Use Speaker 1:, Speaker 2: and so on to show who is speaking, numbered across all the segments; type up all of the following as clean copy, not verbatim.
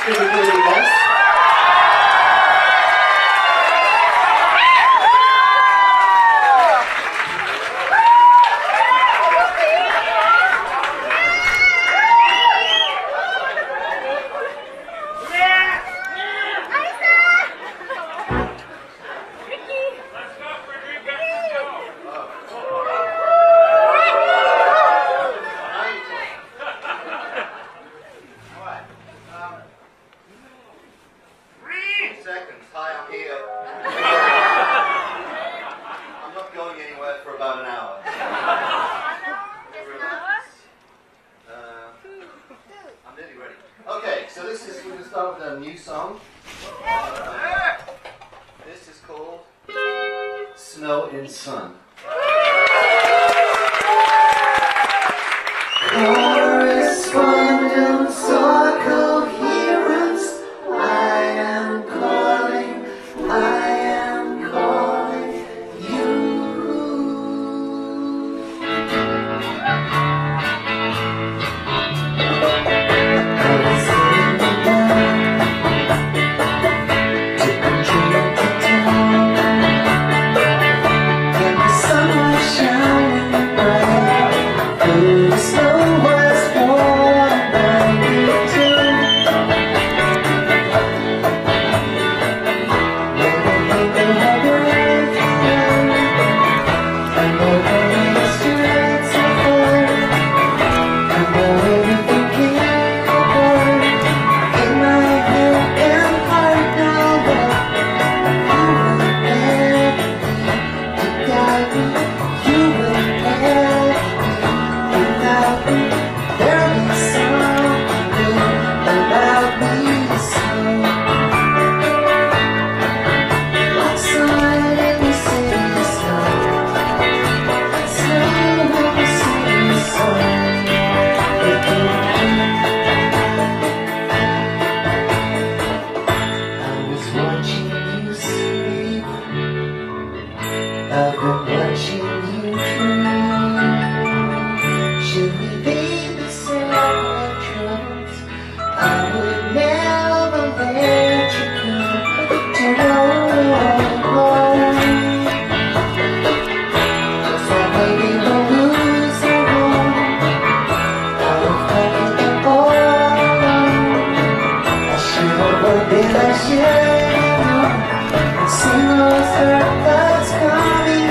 Speaker 1: physically best.
Speaker 2: Seconds. Hi, I'm here. I'm not going anywhere for about an hour. Relax. I'm nearly ready. Okay, so we're going to start with a new song. This is called Snow in Sun. Correspondence or coherence, I am calling you. I was sitting down to control the town, and the sun was shining bright, and the snow was warm by me too. I've been watching you dream. Should we be the same troubles? I would never let you go to just like maybe we'll lose the road. I was talking it all alone. I should have worked it last year and seen those hurt thoughts coming.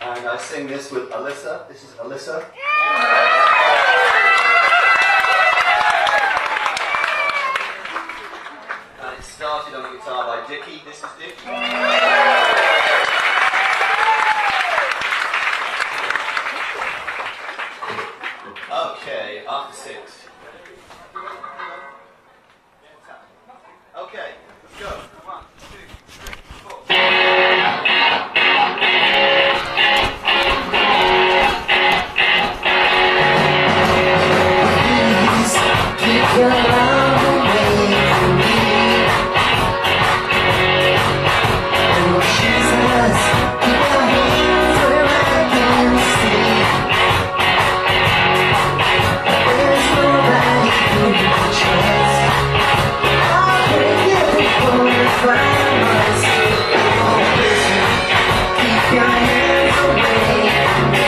Speaker 1: And I sing this with Alyssa. This is Alyssa. And it started on the guitar by Dickie. This is Dickie. Okay, after 6. Okay, let's go. 1, 2, 3, 4.
Speaker 2: Keep your love away from me. Oh Jesus, keep your hands where I can see. There's nobody who can trust. I'll break every promise I must. Oh listen, keep your hands away from me.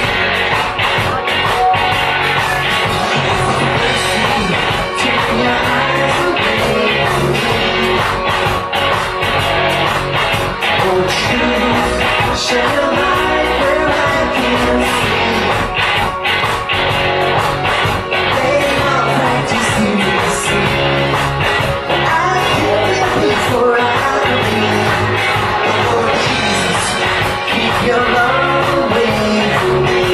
Speaker 2: Take your eyes away from me. Oh truth, shine a light where I can see. They all practice to see. I can't live before I believe. Oh Jesus, keep your love away from me.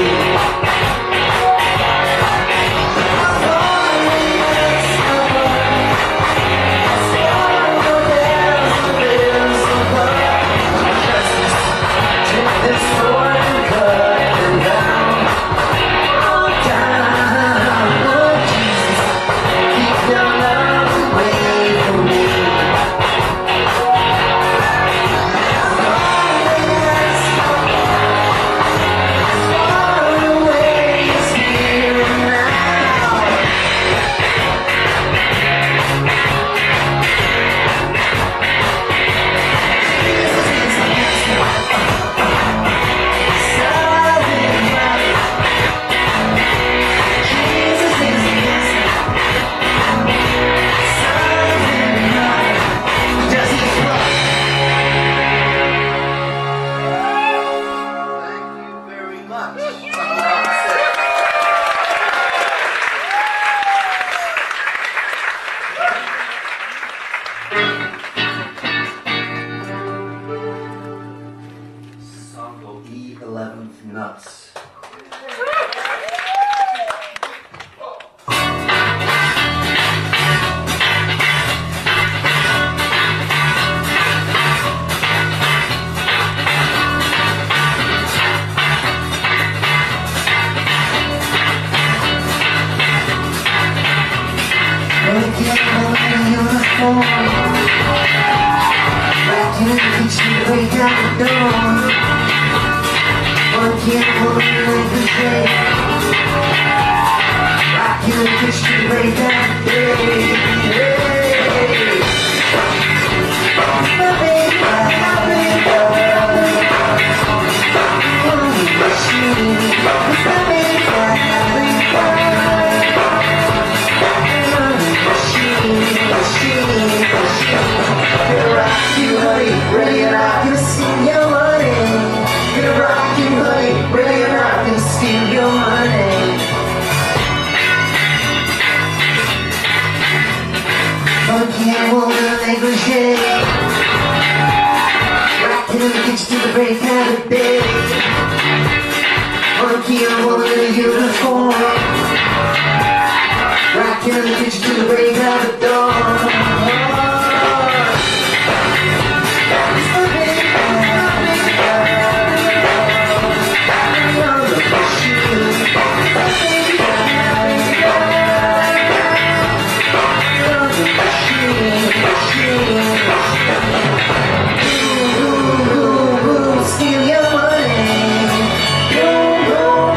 Speaker 1: Song called E11th Nuts.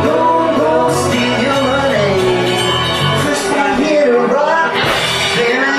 Speaker 2: Then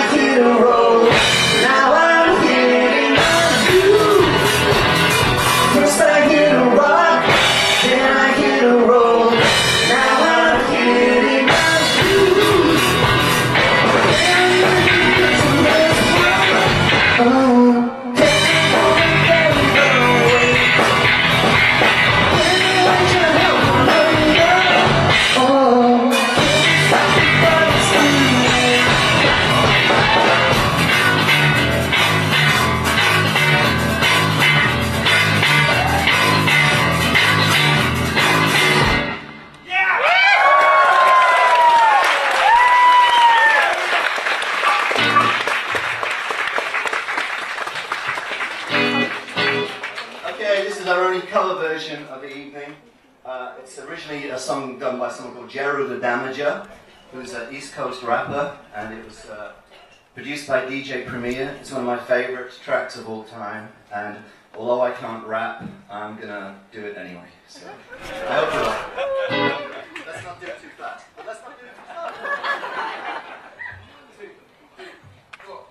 Speaker 1: It's originally a song done by someone called Jeru the Damager, who's an East Coast rapper, and it was produced by DJ Premier. It's one of my favorite tracks of all time, and although I can't rap, I'm gonna do it anyway. So I hope you like. Let's not do it too fast. Let's not do it too fast. 2, 3, 4.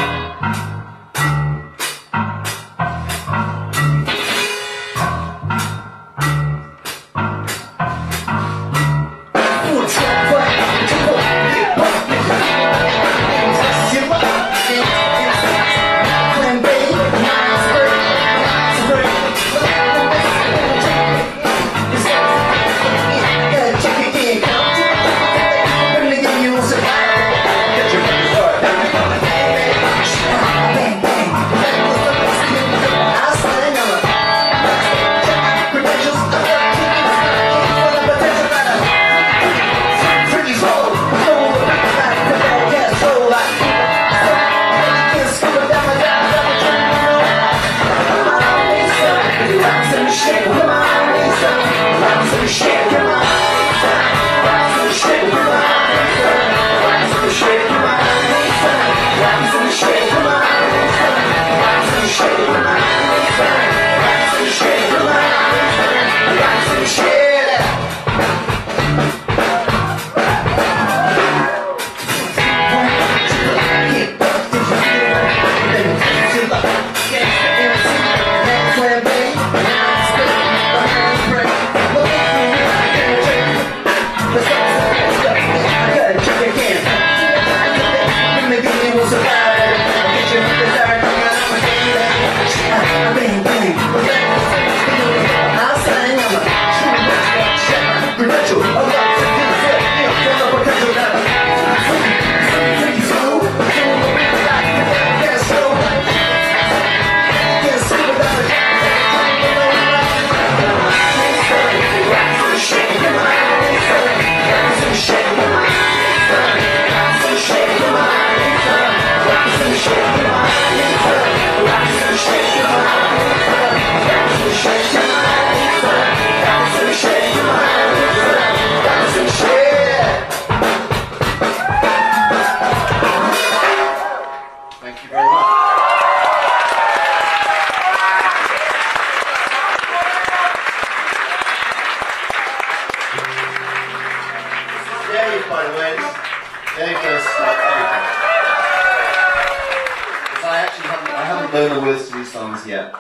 Speaker 1: I haven't learned the words to these songs yet.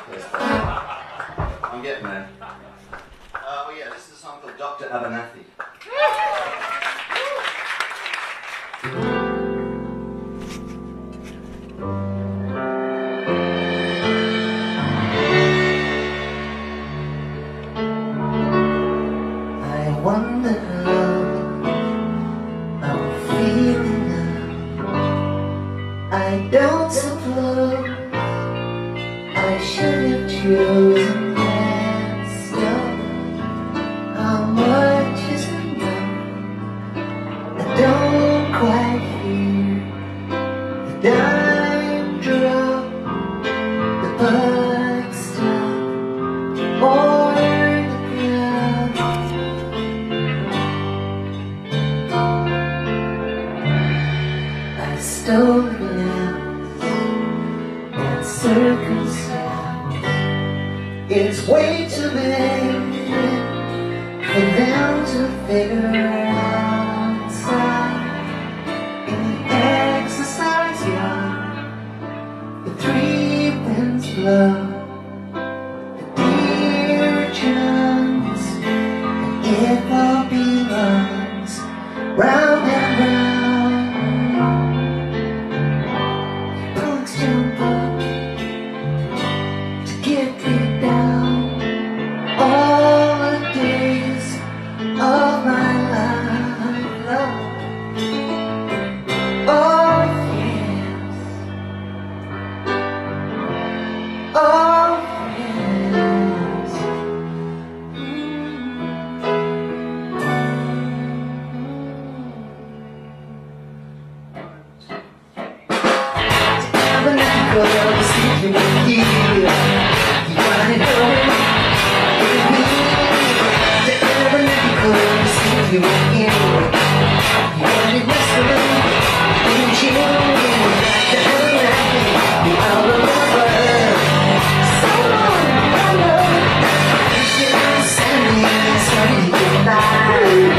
Speaker 1: I'm getting there. Oh yeah, this is a song called Dr. Abernathy.
Speaker 2: I wonder how I'm feeling now. I don't suppose I should have chosen that stuff. How much is enough? I don't quite hear the dime drop, the buck stop, or the ground. I stole a glance at circumstance. It's way too late for them to figure out inside. In the exercise yard, the 3 winds blow, the deer jumps, and it all belongs round and round. Punks jump up to get me down. All the days of my life, love. Oh yes, oh yes. you in. You only whispering, didn't you? Back to heaven, you I'll remember. So long, I know. You should send me something goodbye.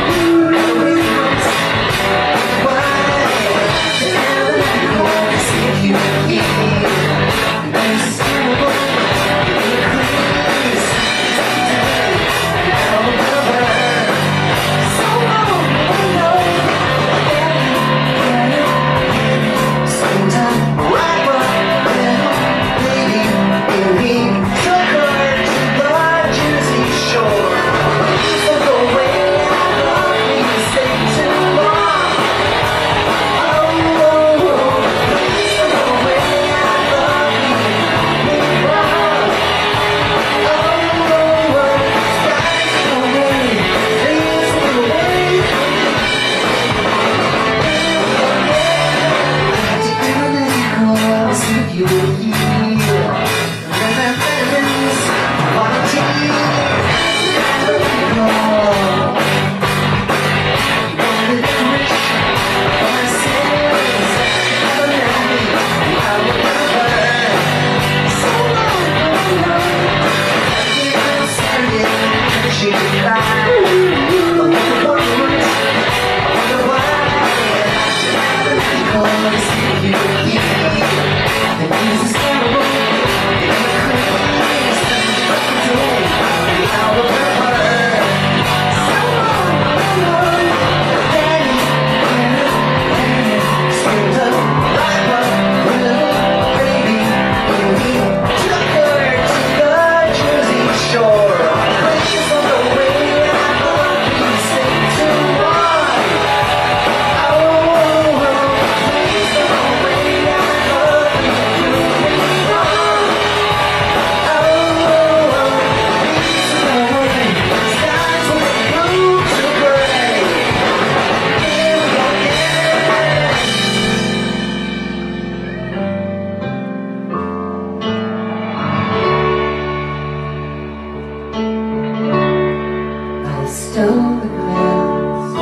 Speaker 2: Stole the glass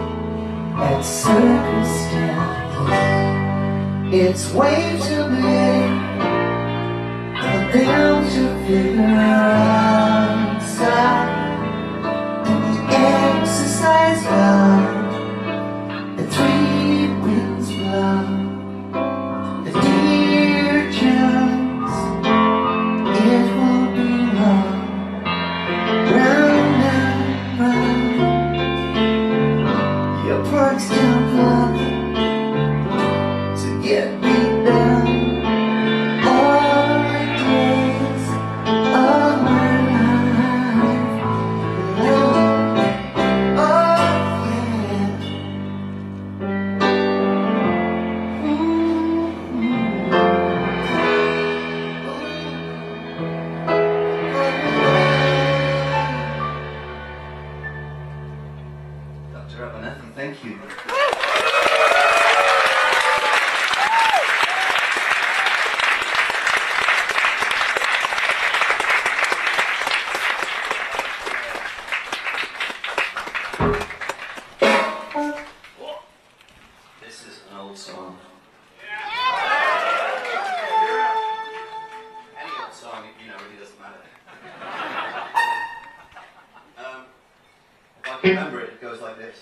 Speaker 2: at circumstance. It's way too big for them to figure outside. And the exercise guide, the 3 winds blow, the dear chance, it won't be long. Round and round, your plugs don't plug to get me down. All the days of my life, oh yeah.
Speaker 1: Dr. Abernethy, thank you. This is an old song. Any old song, you know, really doesn't matter. If I can remember it, it goes like this.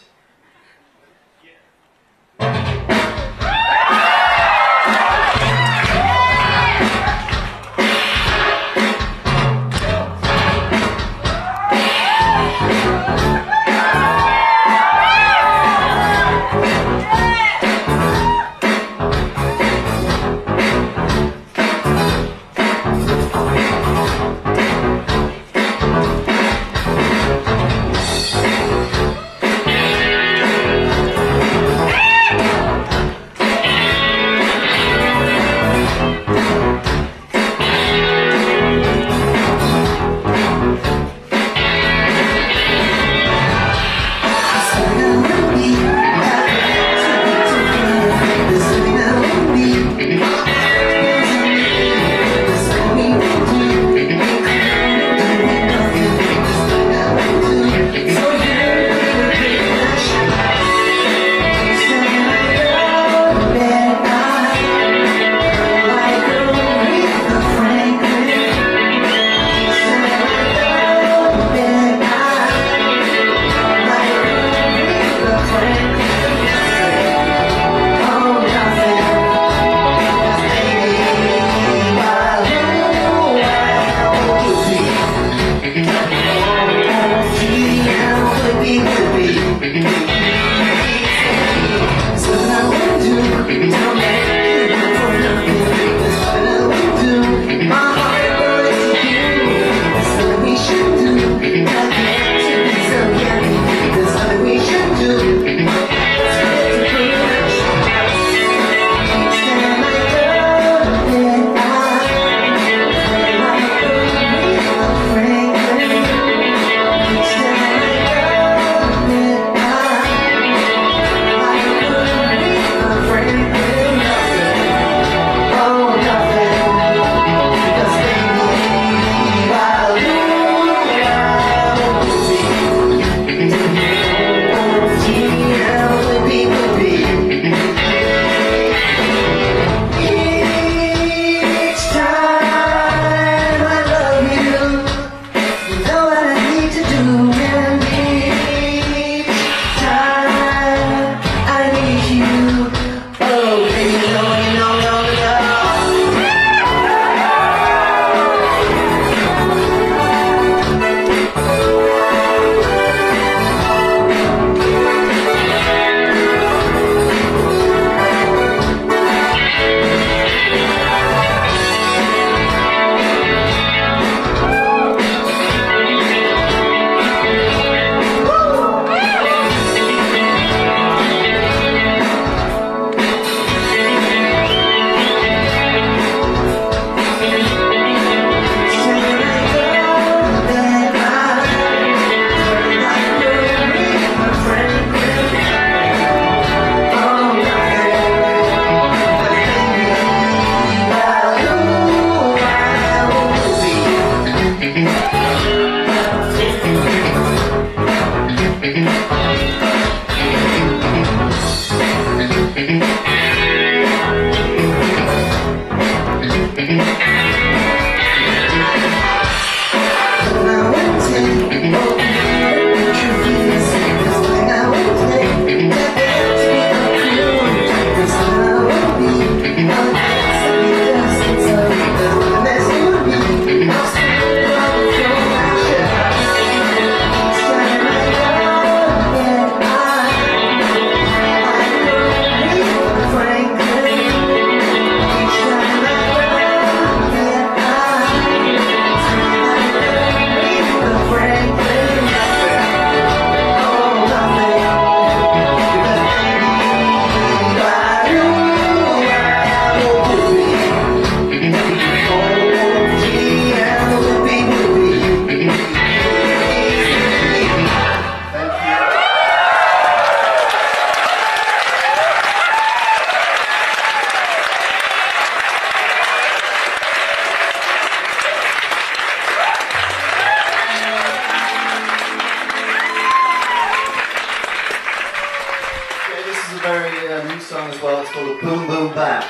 Speaker 1: It's called Boom Boom Bap.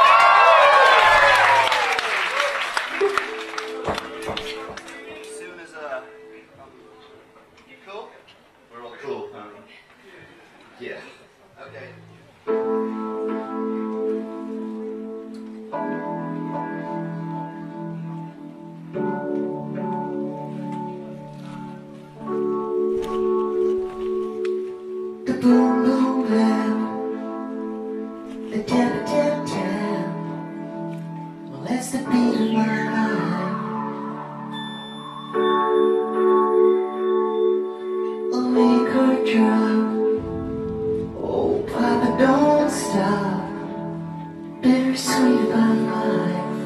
Speaker 1: As soon as you cool? We're all cool, aren't we? Yeah. Okay.
Speaker 2: The boom boom bap, the tap tap tap. Well, that's the beat of my life. I'll make her drop. Oh, Papa, don't stop. Bittersweet about life.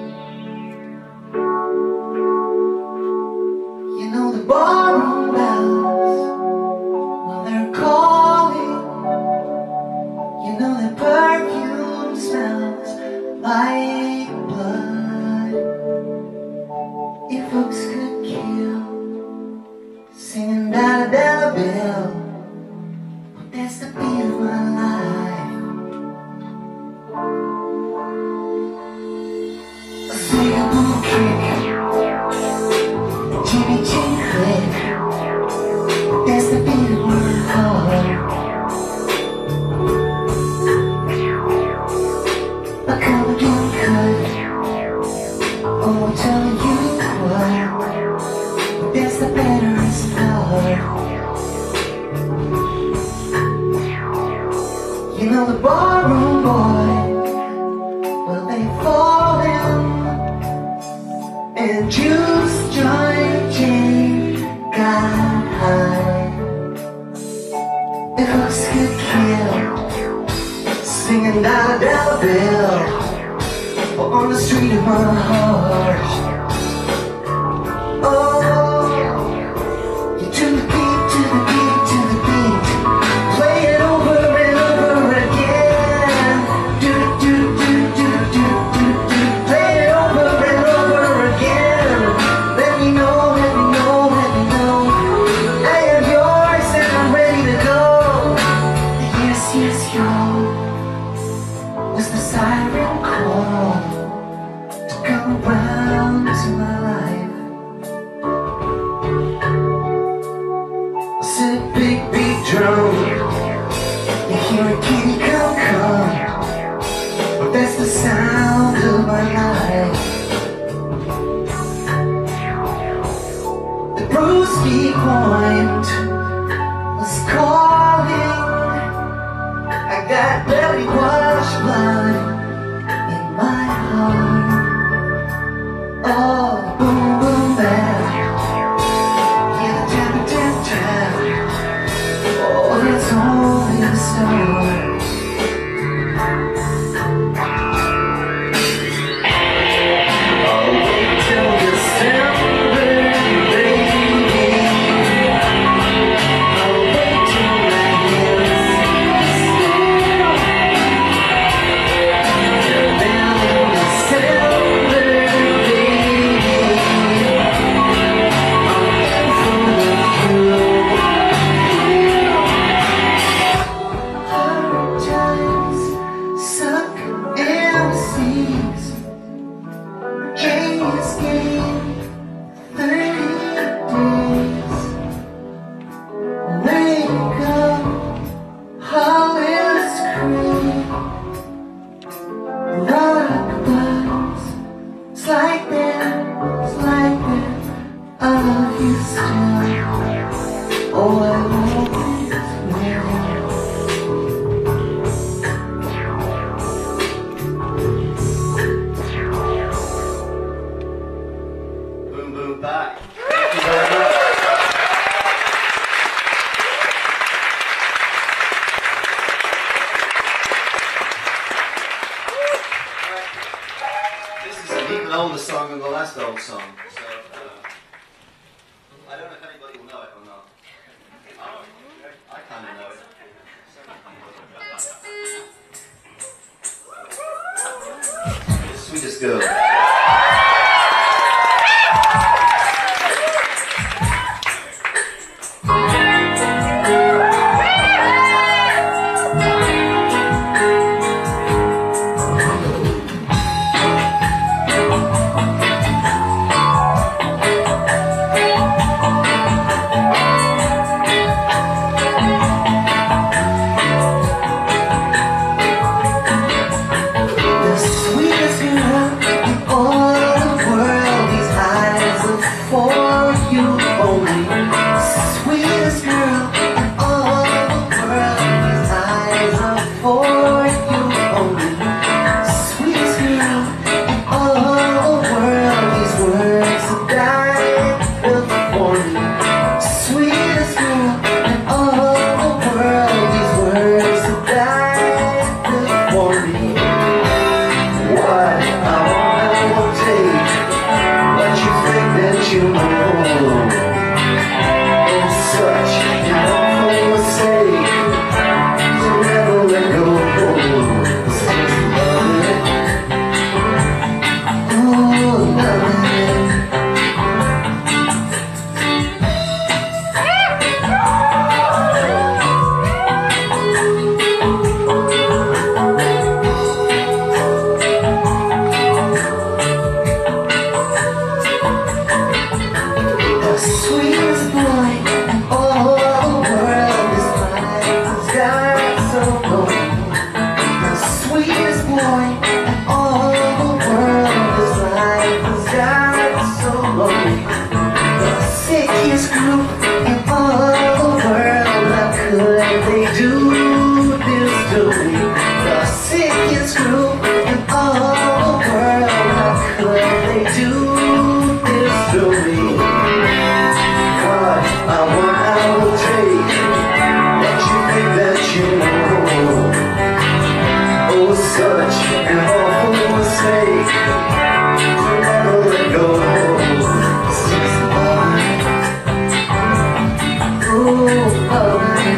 Speaker 2: You know the barroom bells. Well, they're calling. You know the perfume smells like blood. If folks could kill, singing da da da bill. But that's the beat of my life. A zigaboo kick, Jimmy Chin click. That's the beat of my heart. A comedy cut. Oh, I'm telling you what. That's the bitterest part. You know the barroom boy. Well, they fall in. And juice, joint, chain, got high. If hooks could kill, singing da da bill, or on the street of my heart. Oh, you tune the beat to the beat to the beat, play it over and over again. Do do do do do do do, play it over and over again. Let me know, let me know, let me know. I am yours and I'm ready to go. Yes, yes, yo. Was the siren call to come around to my life? I said, big beat drum, you hear a kitty come come, but that's the sound of my life. The brewski point was calling. I got belly wash blood in my heart. Oh, the boom boom bap, yeah, the tap tap tap. Oh, that's only the start. Oh, wait till December, baby. Oh, wait till I hear it's like that, I love you still. Oh, I always will.
Speaker 1: Boom Boom Bap. Thank you very much. This is an even older song than the last old song, so I don't know if anybody will know it or not. I kind of know it. Sweetest girl.
Speaker 2: such an awful mistake to never let go. It's just mine. Ooh, mine.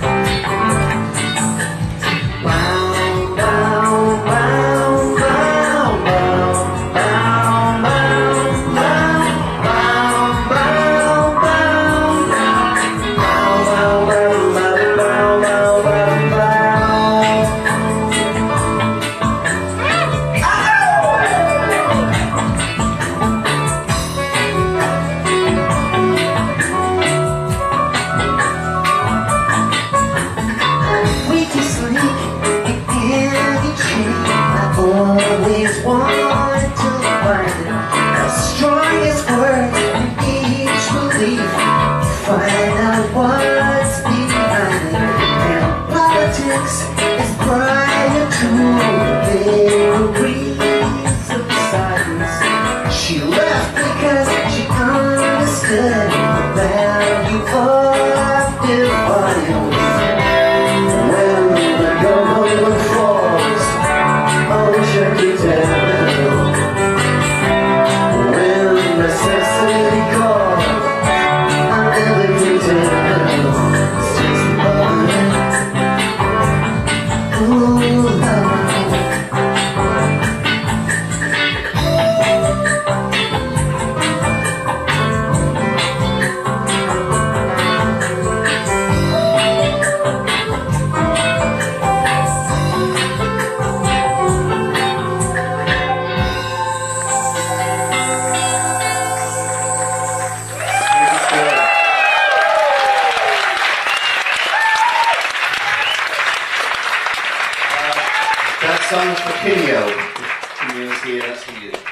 Speaker 2: Round, round, round, round, round, round, round, round, round, round, always wanted to find the strongest word in each belief, find out what's behind it. And politics is prior to the vagaries of silence. She left because she understood the value of defiance. When the government falls, I wish I could tell. When necessity calls, I never can tell. It's just mine. Ooh, love.
Speaker 1: That song's for Kinyo. If Kinyo's here, that's for you.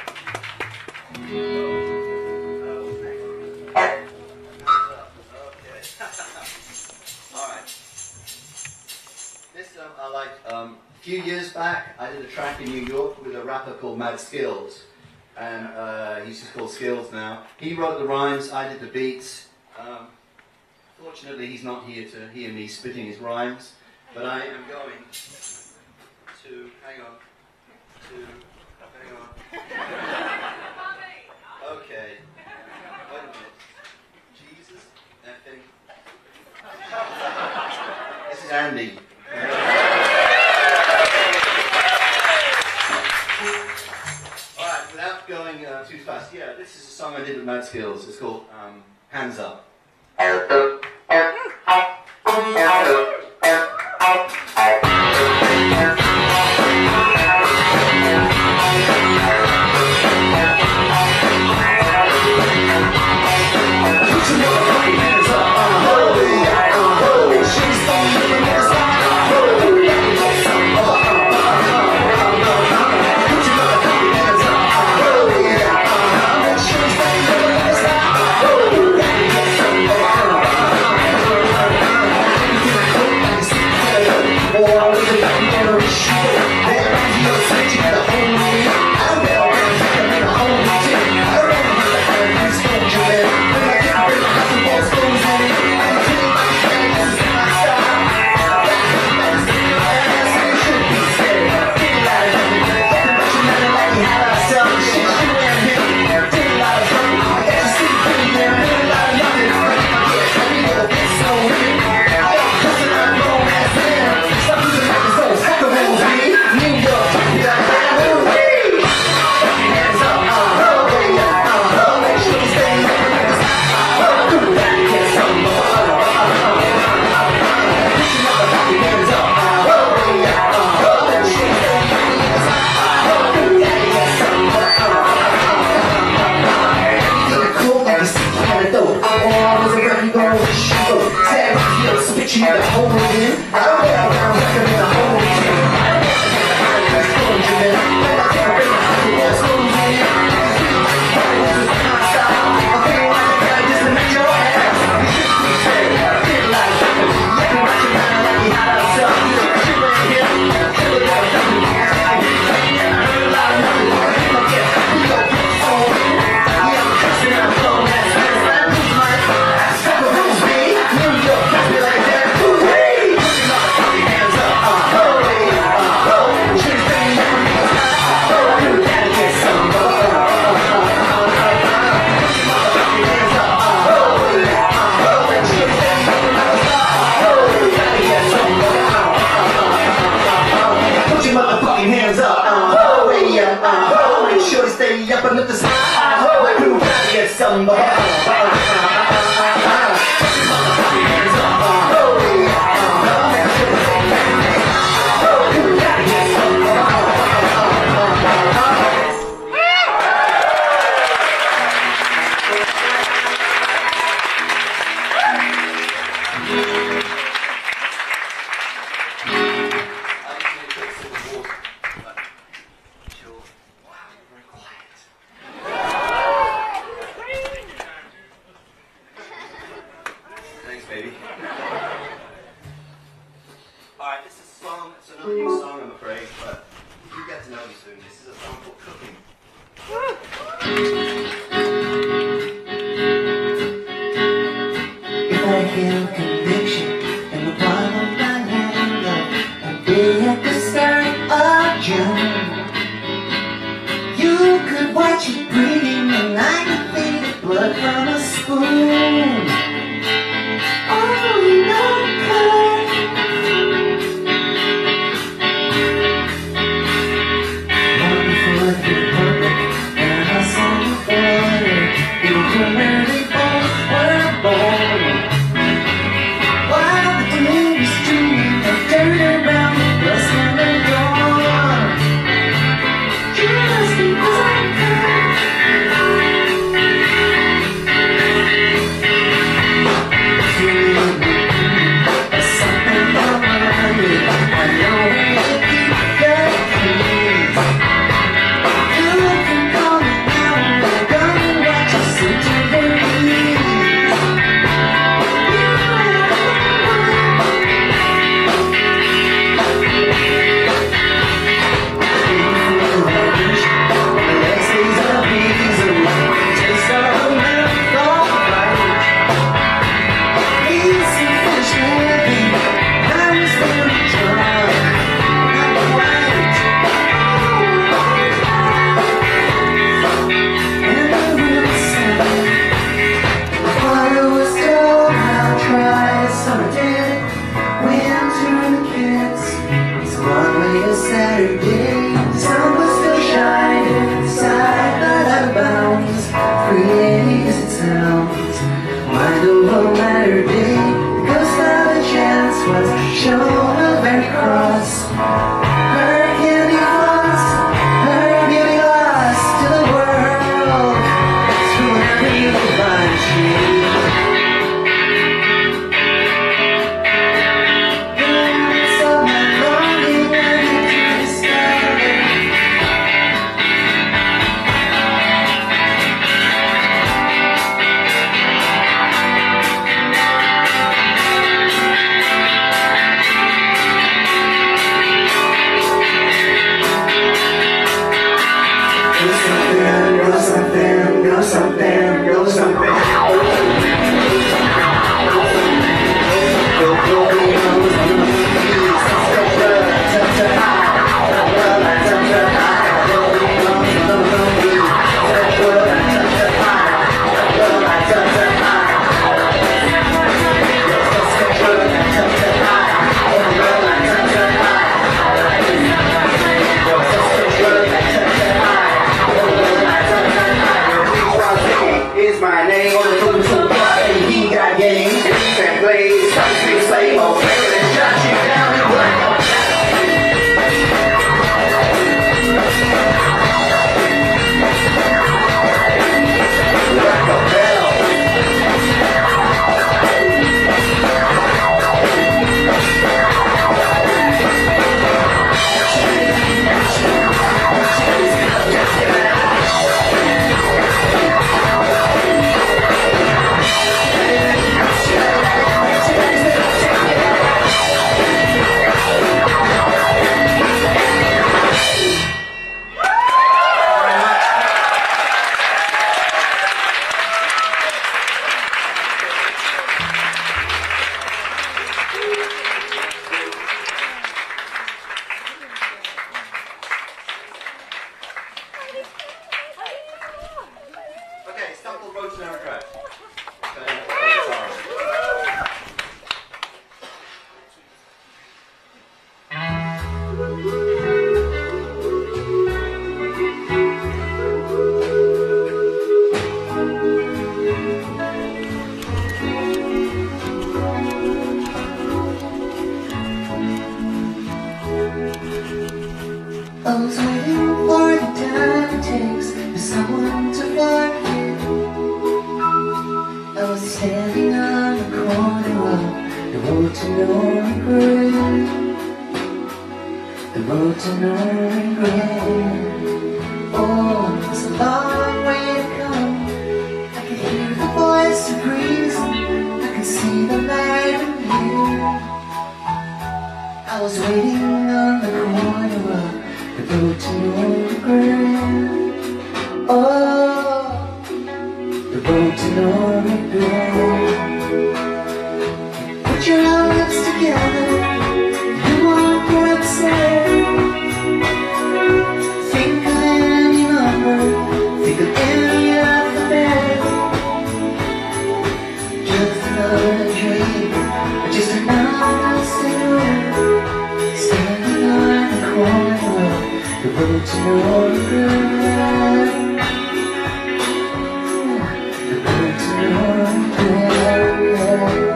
Speaker 1: Okay. Alright. This I like. A few years back, I did a track in New York with a rapper called Mad Skills. And he's just called Skills now. He wrote the rhymes, I did the beats. Fortunately, he's not here to hear me spitting his rhymes. But I am going hang on. Okay. Wait a minute. Jesus effing. This is Andy. Alright, without going too fast, yeah, this is a song I did with Mad Skills. It's called Hands Up. Thanks, baby. Alright, this is a song, it's another new song, I'm afraid, but you get to know me soon. This is a song called Cooking.
Speaker 2: If I feel conviction in the palm of my hand, I'd be at the start of June. You could watch it breathing and I could feel the blood from a spoon. I was waiting for the time it takes for someone to forget. I was standing on the corner of the road to no regret, the road to no regret. Oh, it's a long way to come. I can hear the voice of reason, I can see the light in you. I was waiting on the corner of the road to no regret. Oh, the road to no regret. Put your lips together, you won't get upset. Think of any number, think of any alphabet. Just another dream, or just another cigarette. Standing on the corner of the road to no regret. The road to no regret.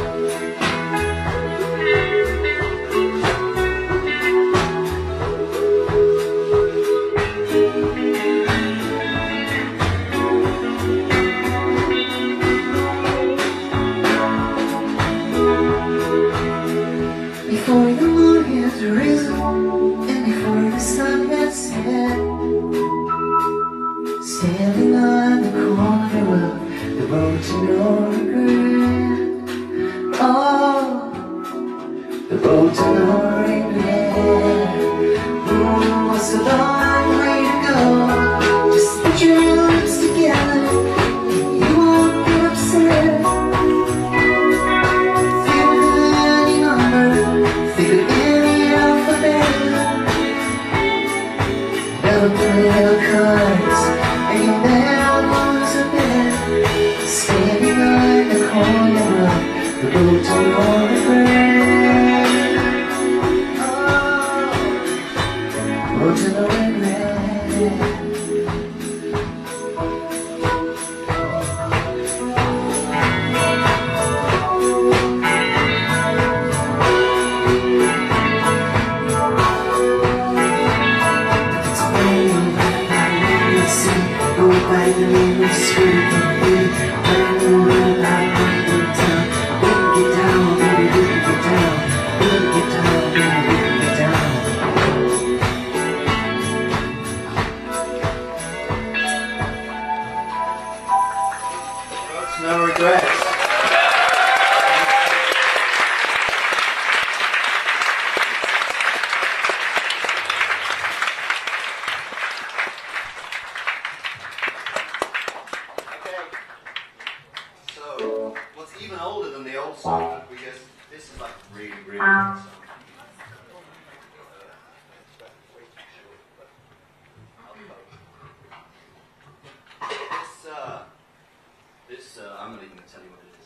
Speaker 2: Before the moon has risen, and before the sun has set, standing on the corner of the road to no regret. Oh, the road to no regret. What's a long way to go? Just put your lips together, and you won't get upset. Little cards, and you never lose a bet. Standing on the corner of the road to no regret. Oh, road to no regret. By the name of Spirit of me, running around, I want to down. We can get down, baby, we can get down. We can get down, baby, we can get down.
Speaker 1: Road to no regrets. What's even older than the old song, because this is like really, really old song. I'm not even going to tell you what it is.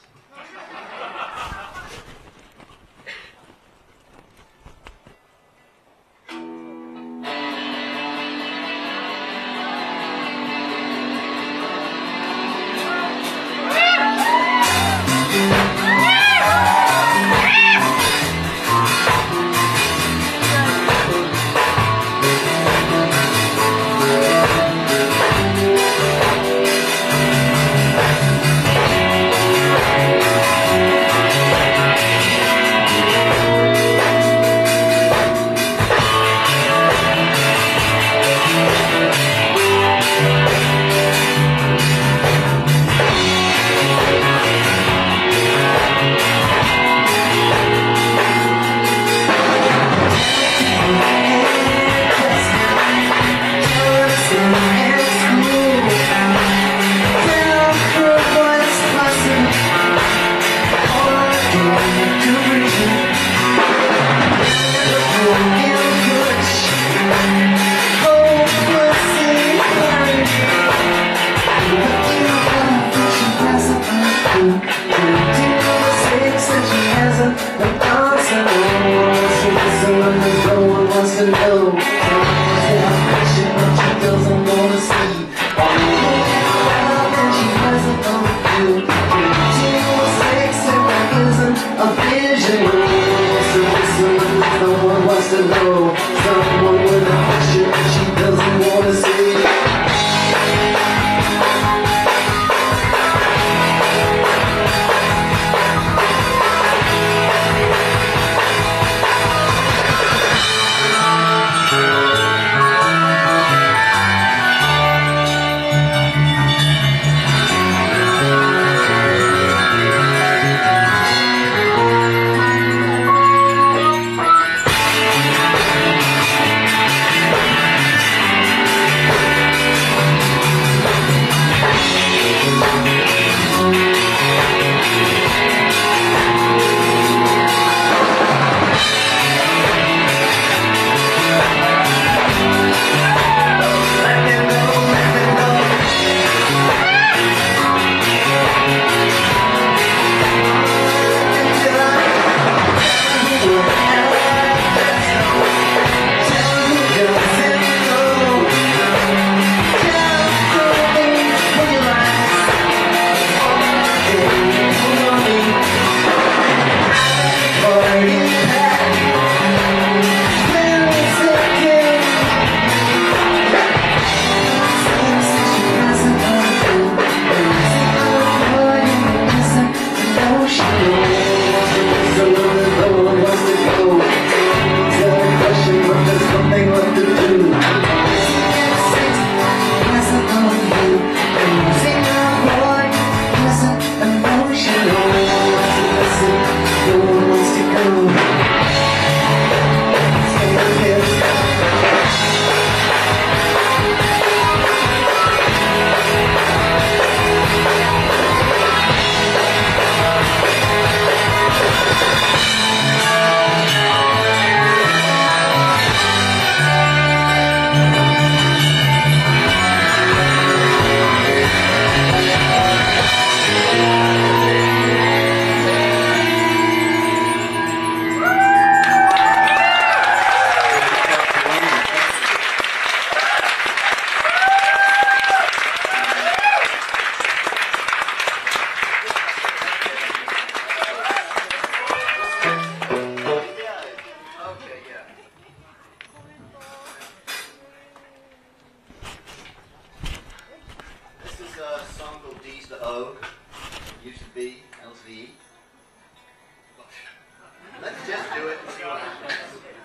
Speaker 1: do it and see what happens.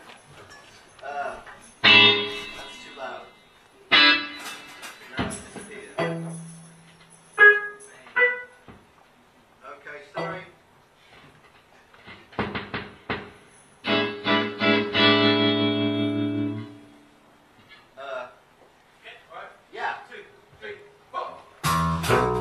Speaker 1: That's too loud. Now it's disappeared. Okay, sorry. Yeah. 2, 3, 4.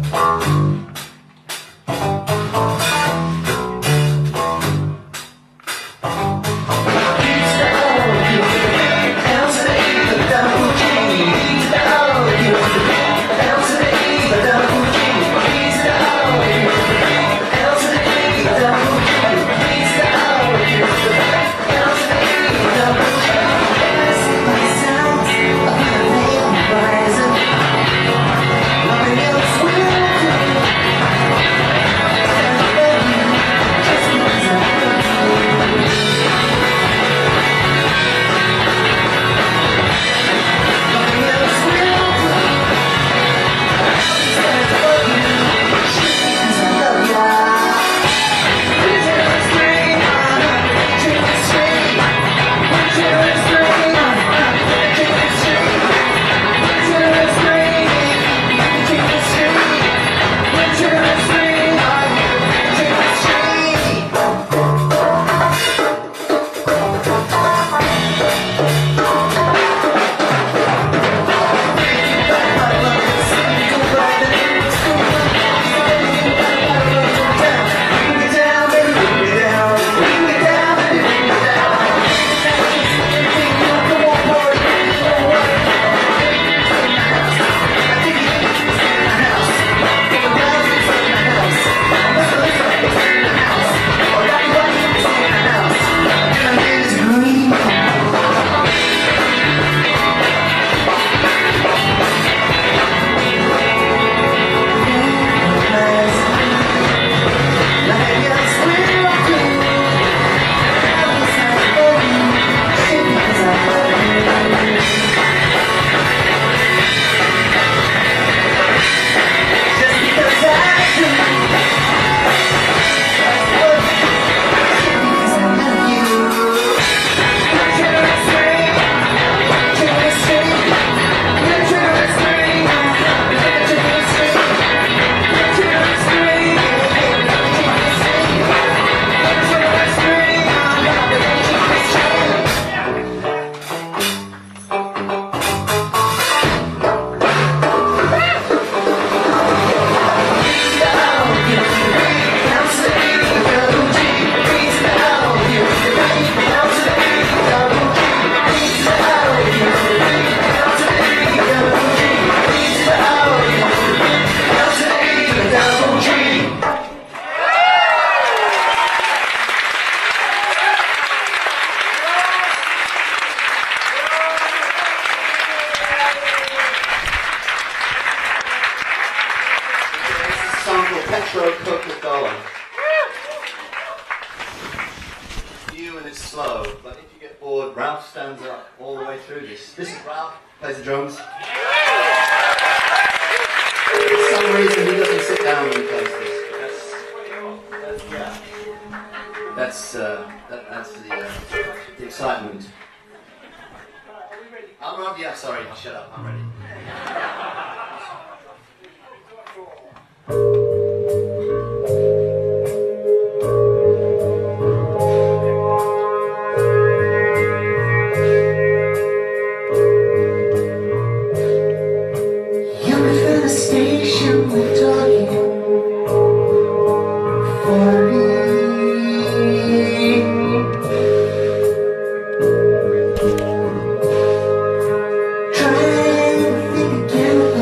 Speaker 1: Petro Coca-Cola. New and it's slow, but if you get bored, Ralph stands up all the way through this. This is Ralph, plays the drums. For some reason he doesn't sit down when he plays this. That's the excitement. I'm ready. Yeah, sorry, shut up, I'm ready.
Speaker 2: Trying to think again.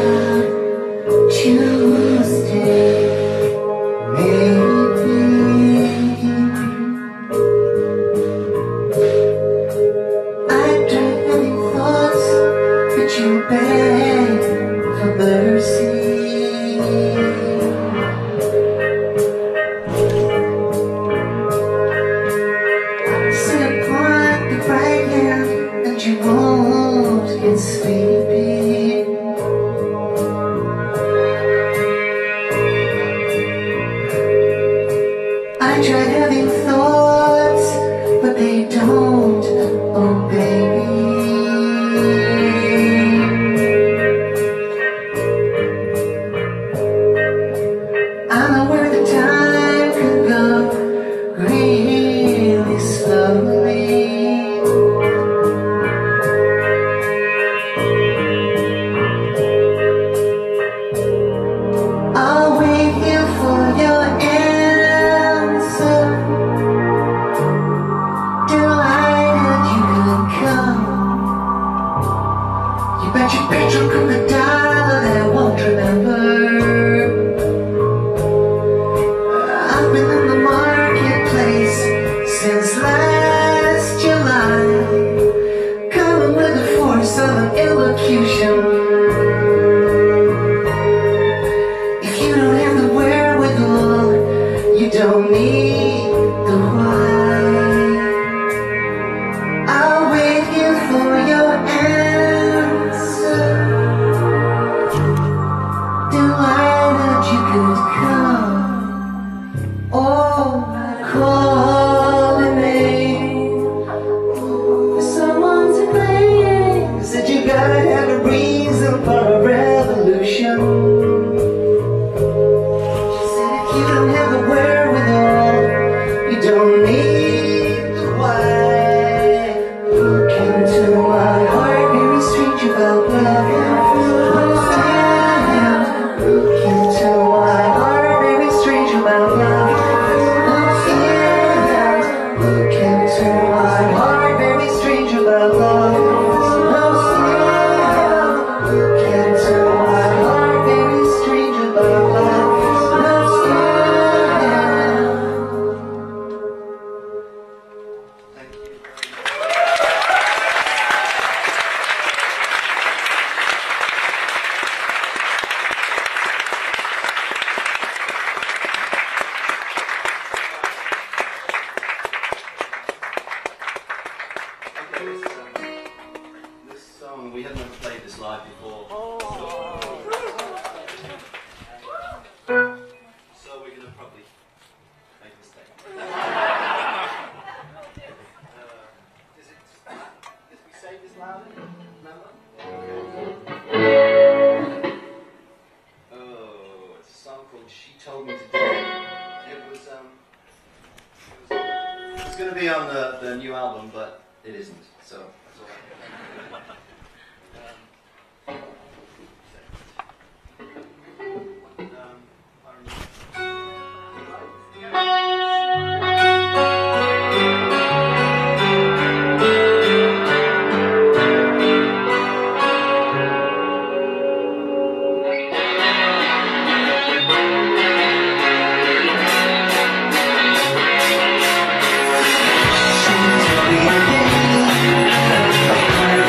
Speaker 1: This song, we have never played this live before. So we're going to probably make a mistake. Did we say this loudly? Remember? Oh, it's a song called She Told Me Today. It's going to be on the new album, but it isn't. So that's all right.
Speaker 2: She told me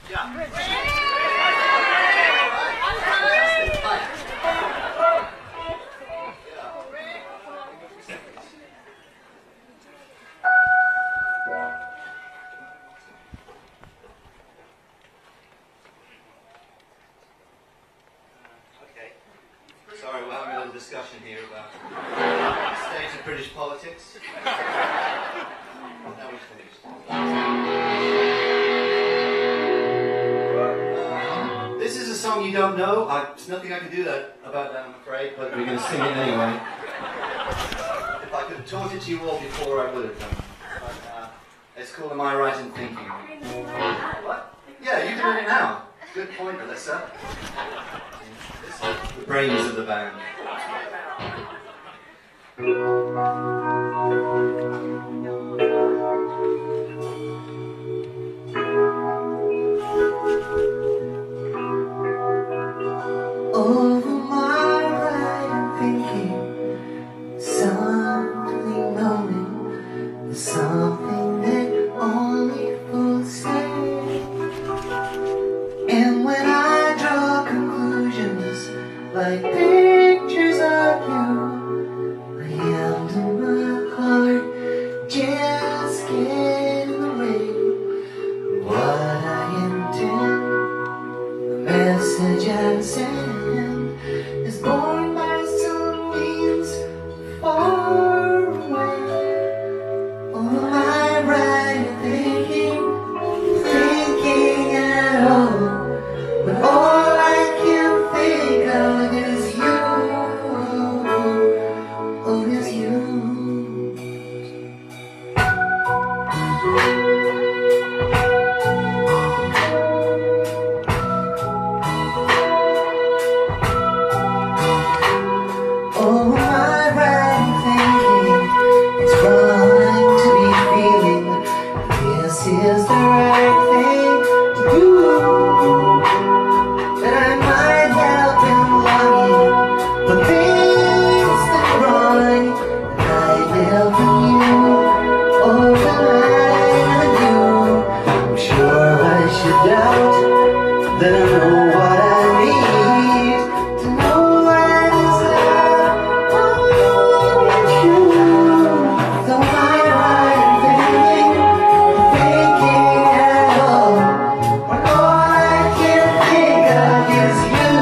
Speaker 1: Okay. Sorry, we're having a little discussion here about the state of British politics. Now we've finished. This is a song you don't know. There's nothing I can do about that, I'm afraid, but we're going to sing it anyway. If I could have taught it to you all before, I would have done. But it's called Am I Right in Thinking? What? Yeah, you can learn it now. Good point, Alyssa. This is the brains of the band.
Speaker 2: Over my right thinking, something knowing, something that only fools say. And when I draw conclusions like pictures of you, I am to my heart just get in the way. What I intend, the message I send, is born by some means far away. Oh, my right thinking, thinking at all, but all I can think of is you, oh, is you. Oh, my right thinking, it's wrong to be feeling this is the right thing to do. That I might have been longing for things that wrong, that I never knew. Oh, that I never knew. I'm sure I should doubt that I know what I need to know what is love. Oh, it's you. So my right thinking at all, when all I can think of is you.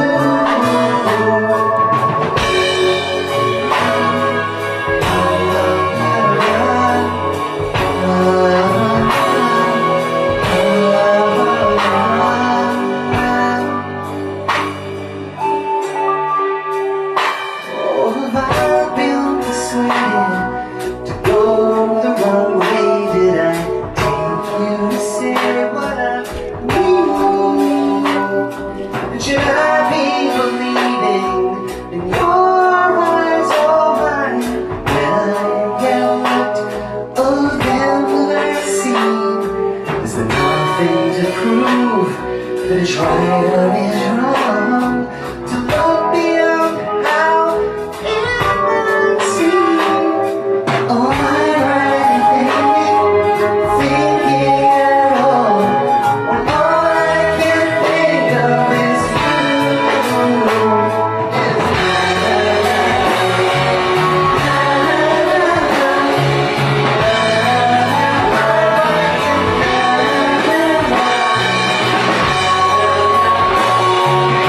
Speaker 2: Oh, have I been persuaded to go the wrong way? Did I take you to say what I mean? And should I be believing in your eyes or mine when I get looked of them that I see? Is there nothing to prove that it's right or is wrong? To look beyond how it might seem. Oh, my right thinking at all, when all I can think of is you.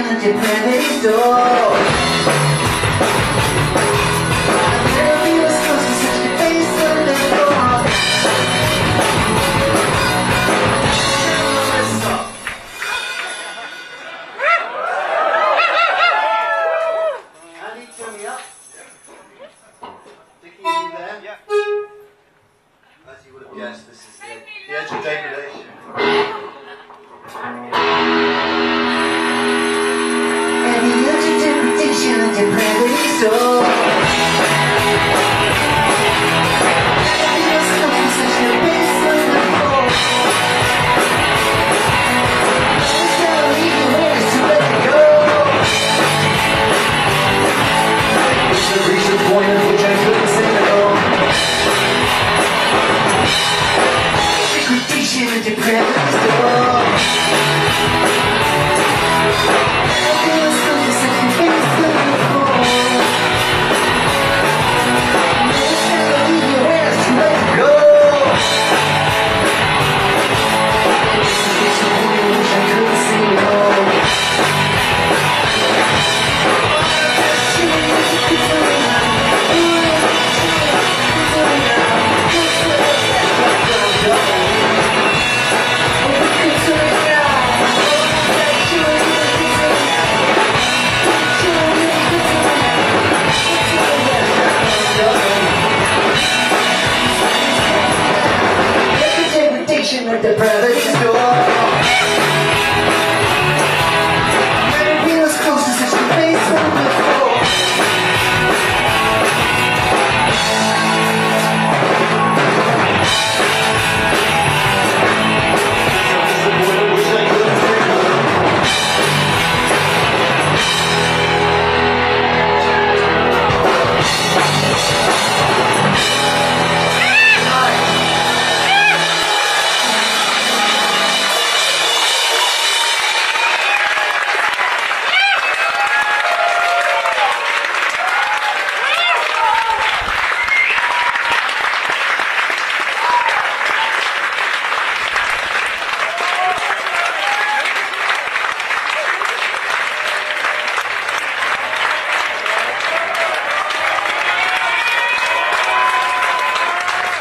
Speaker 2: and depravity door.
Speaker 1: Andy, turn me up. Dickie, you there?
Speaker 3: Yeah.
Speaker 1: As you would have guessed, this is the edge of degradation.
Speaker 2: And the edge of degradation and depravity door. Degradation and depravity door.